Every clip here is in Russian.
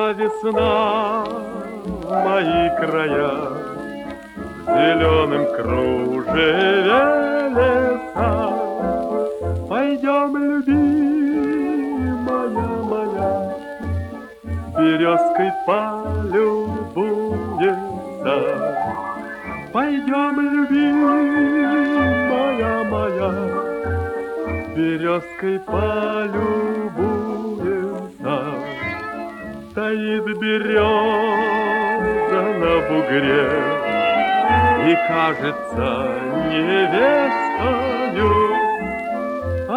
Пришла весна в мои края, в зеленом кружеве леса. Пойдем, любимая моя, березкой полюбуемся. Пойдем, любимая моя, березкой полюбуемся. Стоит береза на бугре и кажется невестою, а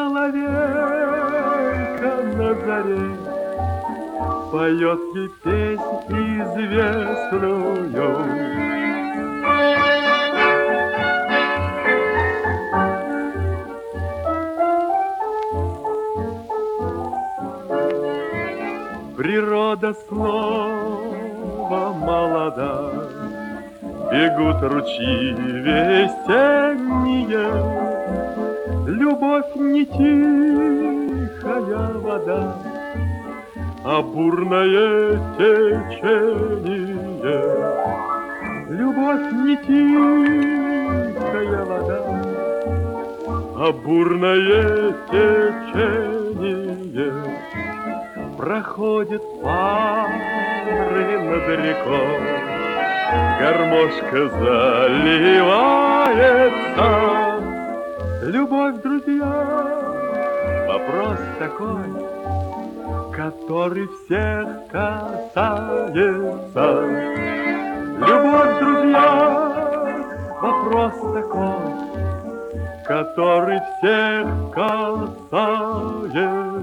соловейка на заре поет ей песнь известную. Природа снова молода, бегут ручьи весенние, любовь не тихая вода, а бурное течение. Любовь не тихая вода, а бурное течение. Проходят пары над рекой, гармошка заливается. Любовь, друзья, вопрос такой, который всех касается. Любовь, друзья, вопрос такой, который всех касается.